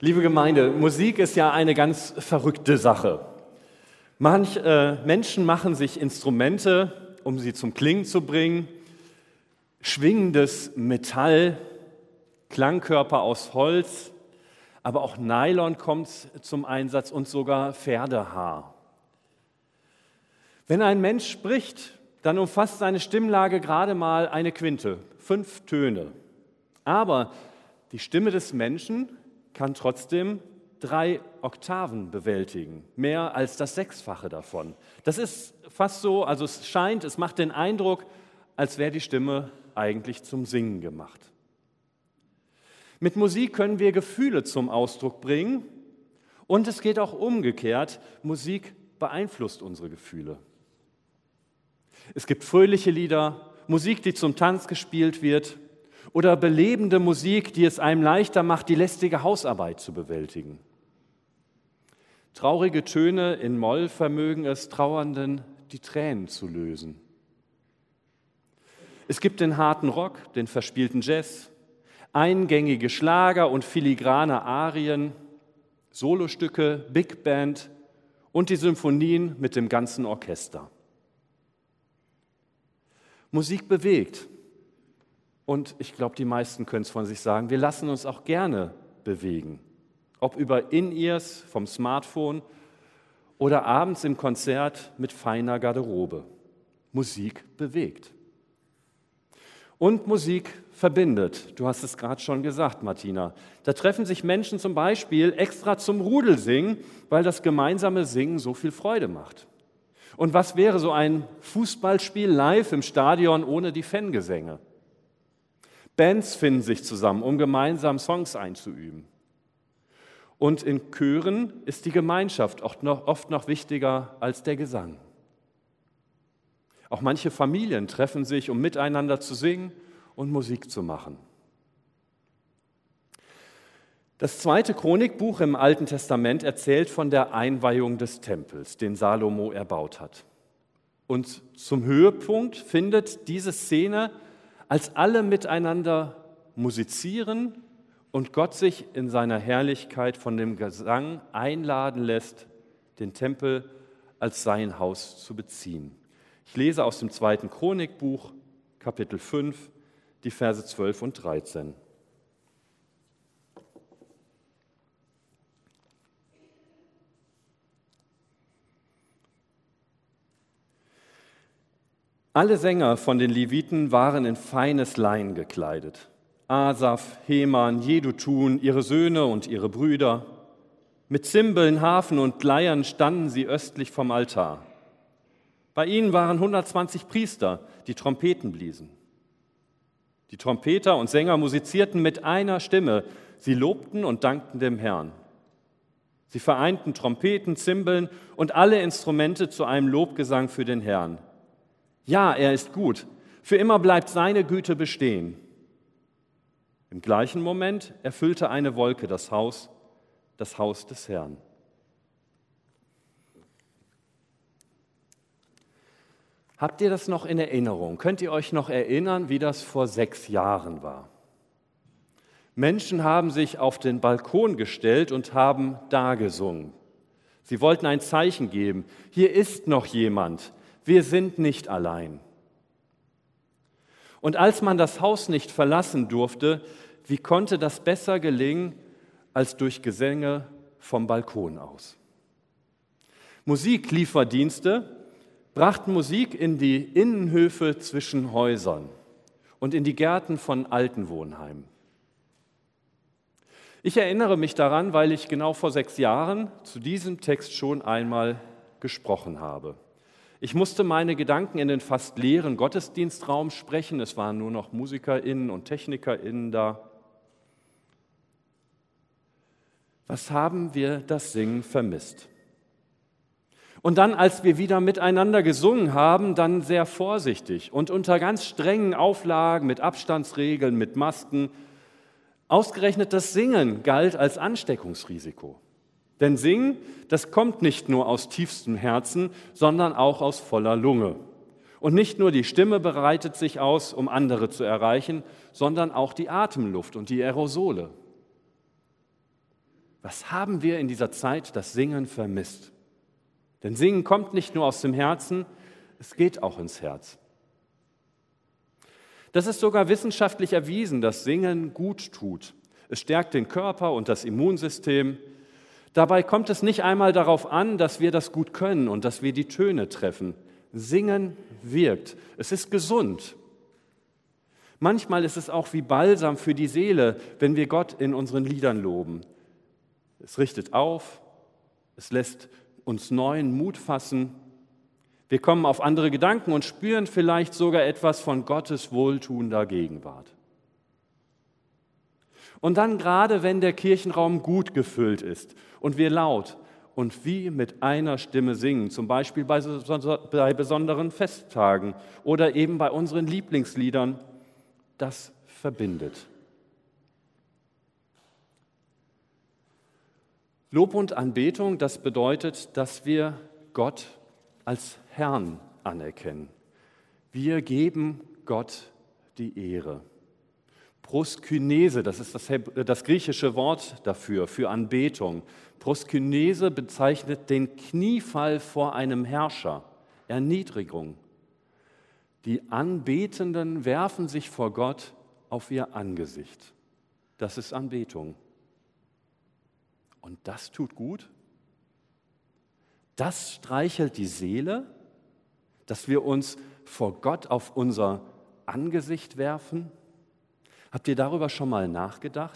Liebe Gemeinde, Musik ist ja eine ganz verrückte Sache. Menschen machen sich Instrumente, um sie zum Klingen zu bringen, schwingendes Metall, Klangkörper aus Holz, aber auch Nylon kommt zum Einsatz und sogar Pferdehaar. Wenn ein Mensch spricht, dann umfasst seine Stimmlage gerade mal eine Quinte, 5 Töne. Aber die Stimme des Menschen kann trotzdem 3 Oktaven bewältigen, mehr als das 6-fache davon. Das ist fast so, also es macht den Eindruck, als wäre die Stimme eigentlich zum Singen gemacht. Mit Musik können wir Gefühle zum Ausdruck bringen und es geht auch umgekehrt, Musik beeinflusst unsere Gefühle. Es gibt fröhliche Lieder, Musik, die zum Tanz gespielt wird, oder belebende Musik, die es einem leichter macht, die lästige Hausarbeit zu bewältigen. Traurige Töne in Moll vermögen es Trauernden, die Tränen zu lösen. Es gibt den harten Rock, den verspielten Jazz, eingängige Schlager und filigrane Arien, Solostücke, Big Band und die Symphonien mit dem ganzen Orchester. Musik bewegt. Und ich glaube, die meisten können es von sich sagen, wir lassen uns auch gerne bewegen. Ob über In-Ears vom Smartphone oder abends im Konzert mit feiner Garderobe. Musik bewegt. Und Musik verbindet. Du hast es gerade schon gesagt, Martina. Da treffen sich Menschen zum Beispiel extra zum Rudelsingen, weil das gemeinsame Singen so viel Freude macht. Und was wäre so ein Fußballspiel live im Stadion ohne die Fangesänge? Bands finden sich zusammen, um gemeinsam Songs einzuüben. Und in Chören ist die Gemeinschaft oft noch wichtiger als der Gesang. Auch manche Familien treffen sich, um miteinander zu singen und Musik zu machen. Das 2. Chronikbuch im Alten Testament erzählt von der Einweihung des Tempels, den Salomo erbaut hat. Und zum Höhepunkt findet diese Szene, als alle miteinander musizieren und Gott sich in seiner Herrlichkeit von dem Gesang einladen lässt, den Tempel als sein Haus zu beziehen. Ich lese aus dem 2. Chronikbuch, Kapitel 5, die Verse 12 und 13. Alle Sänger von den Leviten waren in feines Lein gekleidet. Asaf, Heman, Jedutun, ihre Söhne und ihre Brüder. Mit Zimbeln, Harfen und Leiern standen sie östlich vom Altar. Bei ihnen waren 120 Priester, die Trompeten bliesen. Die Trompeter und Sänger musizierten mit einer Stimme. Sie lobten und dankten dem Herrn. Sie vereinten Trompeten, Zimbeln und alle Instrumente zu einem Lobgesang für den Herrn. Ja, er ist gut. Für immer bleibt seine Güte bestehen. Im gleichen Moment erfüllte eine Wolke das Haus des Herrn. Habt ihr das noch in Erinnerung? Könnt ihr euch noch erinnern, wie das vor 6 Jahren war? Menschen haben sich auf den Balkon gestellt und haben da gesungen. Sie wollten ein Zeichen geben. Hier ist noch jemand. Wir sind nicht allein. Und als man das Haus nicht verlassen durfte, wie konnte das besser gelingen als durch Gesänge vom Balkon aus? Musiklieferdienste brachten Musik in die Innenhöfe zwischen Häusern und in die Gärten von Altenwohnheimen. Ich erinnere mich daran, weil ich genau vor 6 Jahren zu diesem Text schon einmal gesprochen habe. Ich musste meine Gedanken in den fast leeren Gottesdienstraum sprechen. Es waren nur noch MusikerInnen und TechnikerInnen da. Was haben wir das Singen vermisst? Und dann, als wir wieder miteinander gesungen haben, dann sehr vorsichtig und unter ganz strengen Auflagen, mit Abstandsregeln, mit Masken. Ausgerechnet das Singen galt als Ansteckungsrisiko. Denn Singen, das kommt nicht nur aus tiefstem Herzen, sondern auch aus voller Lunge. Und nicht nur die Stimme breitet sich aus, um andere zu erreichen, sondern auch die Atemluft und die Aerosole. Was haben wir in dieser Zeit das Singen vermisst? Denn Singen kommt nicht nur aus dem Herzen, es geht auch ins Herz. Das ist sogar wissenschaftlich erwiesen, dass Singen gut tut. Es stärkt den Körper und das Immunsystem. Dabei kommt es nicht einmal darauf an, dass wir das gut können und dass wir die Töne treffen. Singen wirkt. Es ist gesund. Manchmal ist es auch wie Balsam für die Seele, wenn wir Gott in unseren Liedern loben. Es richtet auf, es lässt uns neuen Mut fassen. Wir kommen auf andere Gedanken und spüren vielleicht sogar etwas von Gottes wohltuender Gegenwart. Und dann gerade, wenn der Kirchenraum gut gefüllt ist und wir laut und wie mit einer Stimme singen, zum Beispiel bei besonderen Festtagen oder eben bei unseren Lieblingsliedern, das verbindet. Lob und Anbetung, das bedeutet, dass wir Gott als Herrn anerkennen. Wir geben Gott die Ehre. Proskynese, das ist das griechische Wort dafür, für Anbetung. Proskynese bezeichnet den Kniefall vor einem Herrscher, Erniedrigung. Die Anbetenden werfen sich vor Gott auf ihr Angesicht. Das ist Anbetung. Und das tut gut. Das streichelt die Seele, dass wir uns vor Gott auf unser Angesicht werfen. Habt ihr darüber schon mal nachgedacht?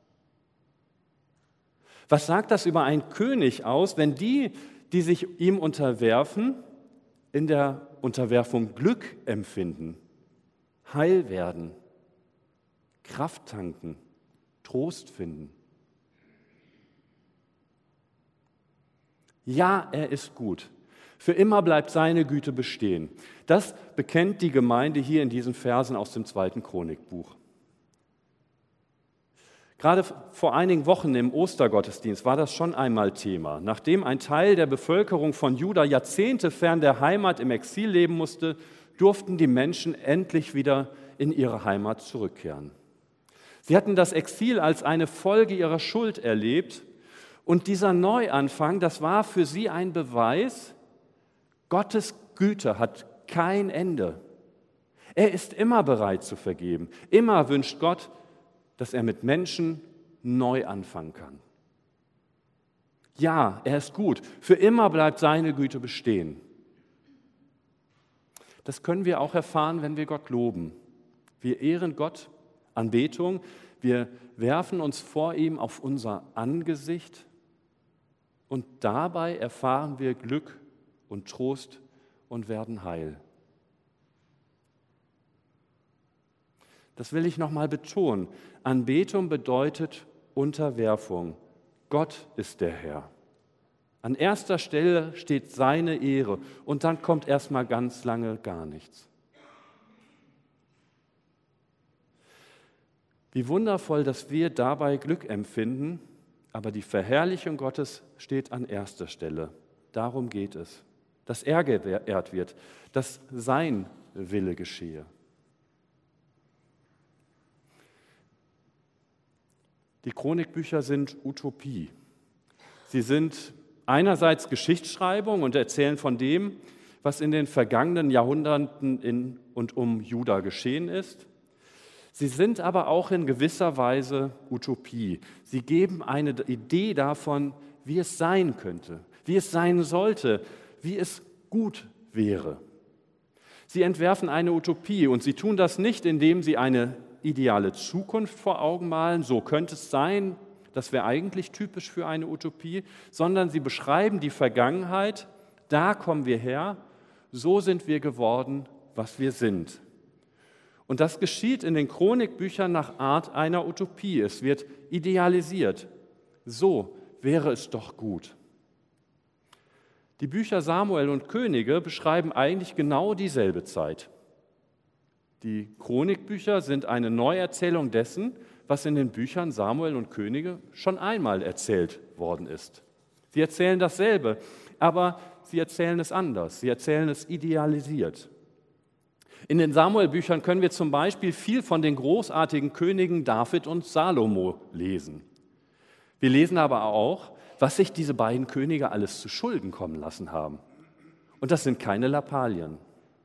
Was sagt das über einen König aus, wenn die, die sich ihm unterwerfen, in der Unterwerfung Glück empfinden, heil werden, Kraft tanken, Trost finden? Ja, er ist gut. Für immer bleibt seine Güte bestehen. Das bekennt die Gemeinde hier in diesen Versen aus dem 2. Chronikbuch. Gerade vor einigen Wochen im Ostergottesdienst war das schon einmal Thema. Nachdem ein Teil der Bevölkerung von Juda Jahrzehnte fern der Heimat im Exil leben musste, durften die Menschen endlich wieder in ihre Heimat zurückkehren. Sie hatten das Exil als eine Folge ihrer Schuld erlebt. Und dieser Neuanfang, das war für sie ein Beweis, Gottes Güte hat kein Ende. Er ist immer bereit zu vergeben. Immer wünscht Gott, dass er mit Menschen neu anfangen kann. Ja, er ist gut. Für immer bleibt seine Güte bestehen. Das können wir auch erfahren, wenn wir Gott loben. Wir ehren Gott, Anbetung. Wir werfen uns vor ihm auf unser Angesicht. Und dabei erfahren wir Glück und Trost und werden heil. Das will ich nochmal betonen. Anbetung bedeutet Unterwerfung. Gott ist der Herr. An erster Stelle steht seine Ehre und dann kommt erstmal ganz lange gar nichts. Wie wundervoll, dass wir dabei Glück empfinden, aber die Verherrlichung Gottes steht an erster Stelle. Darum geht es, dass er geehrt wird, dass sein Wille geschehe. Die Chronikbücher sind Utopie. Sie sind einerseits Geschichtsschreibung und erzählen von dem, was in den vergangenen Jahrhunderten in und um Juda geschehen ist. Sie sind aber auch in gewisser Weise Utopie. Sie geben eine Idee davon, wie es sein könnte, wie es sein sollte, wie es gut wäre. Sie entwerfen eine Utopie und sie tun das nicht, indem sie eine ideale Zukunft vor Augen malen, so könnte es sein, das wäre eigentlich typisch für eine Utopie, sondern sie beschreiben die Vergangenheit, da kommen wir her, so sind wir geworden, was wir sind. Und das geschieht in den Chronikbüchern nach Art einer Utopie. Es wird idealisiert. So wäre es doch gut. Die Bücher Samuel und Könige beschreiben eigentlich genau dieselbe Zeit. Die Chronikbücher sind eine Neuerzählung dessen, was in den Büchern Samuel und Könige schon einmal erzählt worden ist. Sie erzählen dasselbe, aber sie erzählen es anders. Sie erzählen es idealisiert. In den Samuel-Büchern können wir zum Beispiel viel von den großartigen Königen David und Salomo lesen. Wir lesen aber auch, was sich diese beiden Könige alles zu Schulden kommen lassen haben. Und das sind keine Lappalien.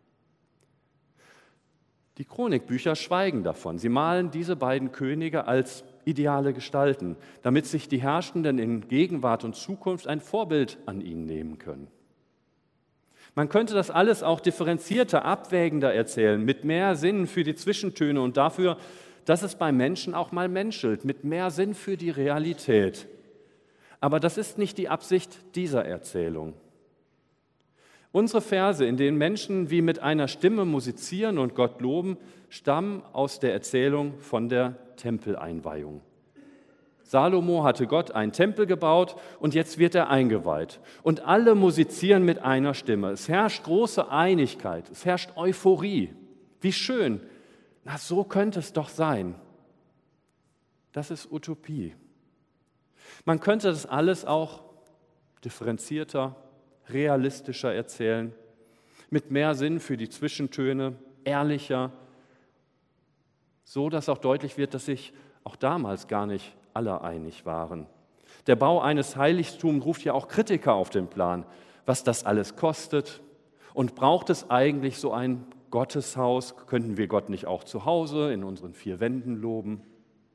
Die Chronikbücher schweigen davon. Sie malen diese beiden Könige als ideale Gestalten, damit sich die Herrschenden in Gegenwart und Zukunft ein Vorbild an ihnen nehmen können. Man könnte das alles auch differenzierter, abwägender erzählen, mit mehr Sinn für die Zwischentöne und dafür, dass es beim Menschen auch mal menschelt, mit mehr Sinn für die Realität. Aber das ist nicht die Absicht dieser Erzählung. Unsere Verse, in denen Menschen wie mit einer Stimme musizieren und Gott loben, stammen aus der Erzählung von der Tempeleinweihung. Salomo hatte Gott einen Tempel gebaut und jetzt wird er eingeweiht. Und alle musizieren mit einer Stimme. Es herrscht große Einigkeit, es herrscht Euphorie. Wie schön! Na, so könnte es doch sein. Das ist Utopie. Man könnte das alles auch differenzierter, realistischer erzählen, mit mehr Sinn für die Zwischentöne, ehrlicher, so dass auch deutlich wird, dass sich auch damals gar nicht alle einig waren. Der Bau eines Heiligtums ruft ja auch Kritiker auf den Plan, was das alles kostet. Und braucht es eigentlich so ein Gotteshaus? Könnten wir Gott nicht auch zu Hause in unseren vier Wänden loben?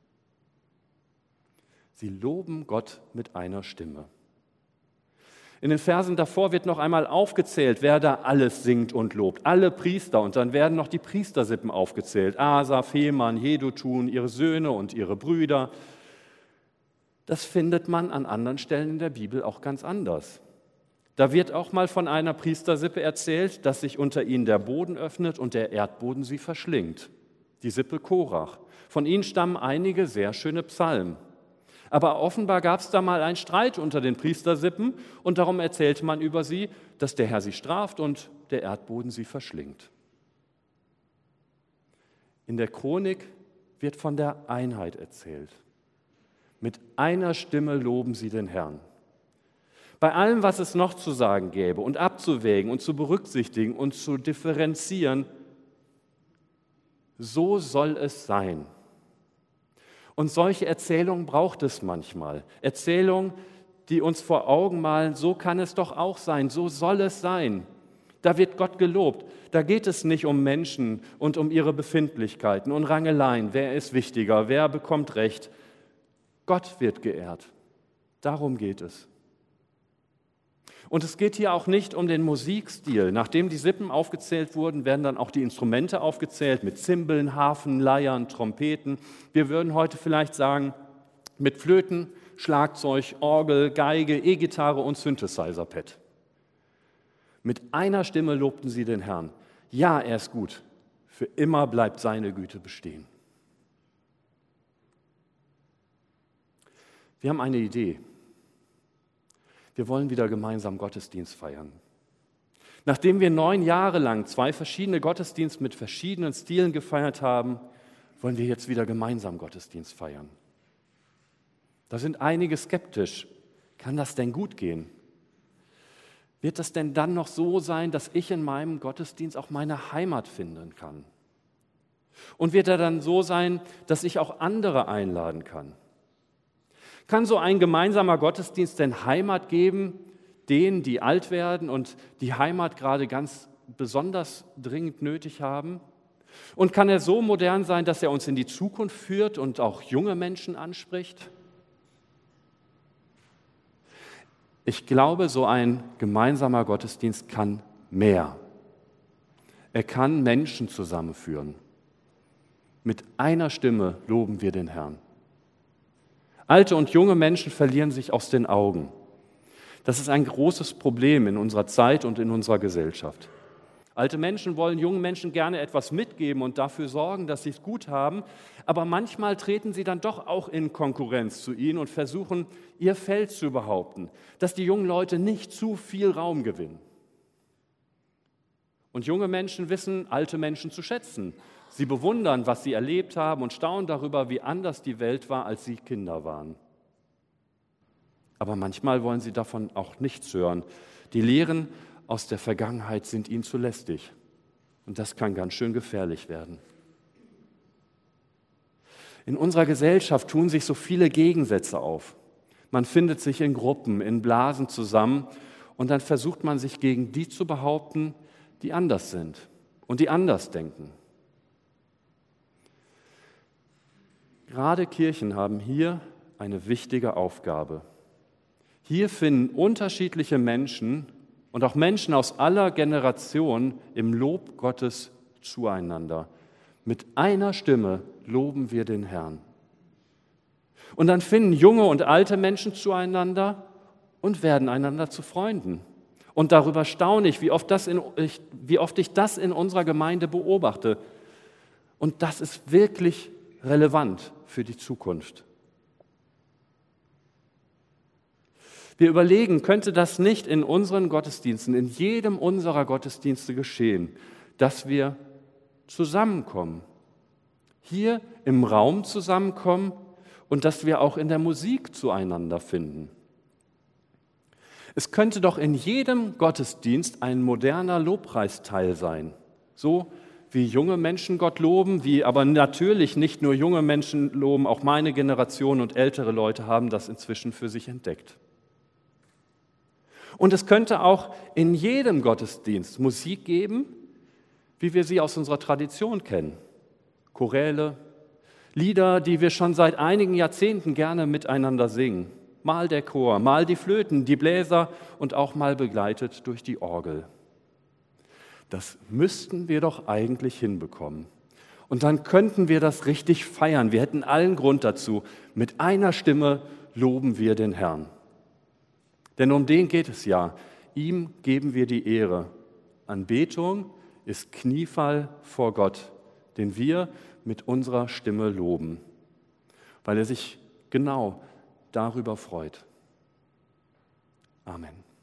Sie loben Gott mit einer Stimme. In den Versen davor wird noch einmal aufgezählt, wer da alles singt und lobt. Alle Priester, und dann werden noch die Priestersippen aufgezählt. Asaf, Heman, Jedutun, ihre Söhne und ihre Brüder. Das findet man an anderen Stellen in der Bibel auch ganz anders. Da wird auch mal von einer Priestersippe erzählt, dass sich unter ihnen der Boden öffnet und der Erdboden sie verschlingt. Die Sippe Korach. Von ihnen stammen einige sehr schöne Psalmen. Aber offenbar gab es da mal einen Streit unter den Priestersippen und darum erzählte man über sie, dass der Herr sie straft und der Erdboden sie verschlingt. In der Chronik wird von der Einheit erzählt. Mit einer Stimme loben sie den Herrn. Bei allem, was es noch zu sagen gäbe und abzuwägen und zu berücksichtigen und zu differenzieren, so soll es sein. Und solche Erzählungen braucht es manchmal. Erzählungen, die uns vor Augen malen, so kann es doch auch sein, so soll es sein. Da wird Gott gelobt. Da geht es nicht um Menschen und um ihre Befindlichkeiten und Rangeleien. Wer ist wichtiger? Wer bekommt Recht? Gott wird geehrt. Darum geht es. Und es geht hier auch nicht um den Musikstil. Nachdem die Sippen aufgezählt wurden, werden dann auch die Instrumente aufgezählt mit Zimbeln, Harfen, Leiern, Trompeten. Wir würden heute vielleicht sagen, mit Flöten, Schlagzeug, Orgel, Geige, E-Gitarre und Synthesizer-Pad. Mit einer Stimme lobten sie den Herrn. Ja, er ist gut. Für immer bleibt seine Güte bestehen. Wir haben eine Idee. Wir wollen wieder gemeinsam Gottesdienst feiern. Nachdem wir 9 Jahre lang 2 verschiedene Gottesdienste mit verschiedenen Stilen gefeiert haben, wollen wir jetzt wieder gemeinsam Gottesdienst feiern. Da sind einige skeptisch. Kann das denn gut gehen? Wird das denn dann noch so sein, dass ich in meinem Gottesdienst auch meine Heimat finden kann? Und wird er dann so sein, dass ich auch andere einladen kann? Kann so ein gemeinsamer Gottesdienst denn Heimat geben, denen, die alt werden und die Heimat gerade ganz besonders dringend nötig haben? Und kann er so modern sein, dass er uns in die Zukunft führt und auch junge Menschen anspricht? Ich glaube, so ein gemeinsamer Gottesdienst kann mehr. Er kann Menschen zusammenführen. Mit einer Stimme loben wir den Herrn. Alte und junge Menschen verlieren sich aus den Augen. Das ist ein großes Problem in unserer Zeit und in unserer Gesellschaft. Alte Menschen wollen jungen Menschen gerne etwas mitgeben und dafür sorgen, dass sie es gut haben, aber manchmal treten sie dann doch auch in Konkurrenz zu ihnen und versuchen, ihr Feld zu behaupten, dass die jungen Leute nicht zu viel Raum gewinnen. Und junge Menschen wissen alte Menschen zu schätzen. Sie bewundern, was sie erlebt haben und staunen darüber, wie anders die Welt war, als sie Kinder waren. Aber manchmal wollen sie davon auch nichts hören. Die Lehren aus der Vergangenheit sind ihnen zu lästig. Und das kann ganz schön gefährlich werden. In unserer Gesellschaft tun sich so viele Gegensätze auf. Man findet sich in Gruppen, in Blasen zusammen und dann versucht man sich gegen die zu behaupten, die anders sind und die anders denken. Gerade Kirchen haben hier eine wichtige Aufgabe. Hier finden unterschiedliche Menschen und auch Menschen aus aller Generation im Lob Gottes zueinander. Mit einer Stimme loben wir den Herrn. Und dann finden junge und alte Menschen zueinander und werden einander zu Freunden. Und darüber staune ich, wie oft ich das in unserer Gemeinde beobachte. Und das ist wirklich relevant für die Zukunft. Wir überlegen, könnte das nicht in unseren Gottesdiensten, in jedem unserer Gottesdienste geschehen, dass wir zusammenkommen, hier im Raum zusammenkommen und dass wir auch in der Musik zueinander finden. Es könnte doch in jedem Gottesdienst ein moderner Lobpreisteil sein, so wie junge Menschen Gott loben, wie aber natürlich nicht nur junge Menschen loben, auch meine Generation und ältere Leute haben das inzwischen für sich entdeckt. Und es könnte auch in jedem Gottesdienst Musik geben, wie wir sie aus unserer Tradition kennen. Choräle, Lieder, die wir schon seit einigen Jahrzehnten gerne miteinander singen. Mal der Chor, mal die Flöten, die Bläser und auch mal begleitet durch die Orgel. Das müssten wir doch eigentlich hinbekommen. Und dann könnten wir das richtig feiern. Wir hätten allen Grund dazu. Mit einer Stimme loben wir den Herrn. Denn um den geht es ja. Ihm geben wir die Ehre. Anbetung ist Kniefall vor Gott, den wir mit unserer Stimme loben, weil er sich genau darüber freut. Amen.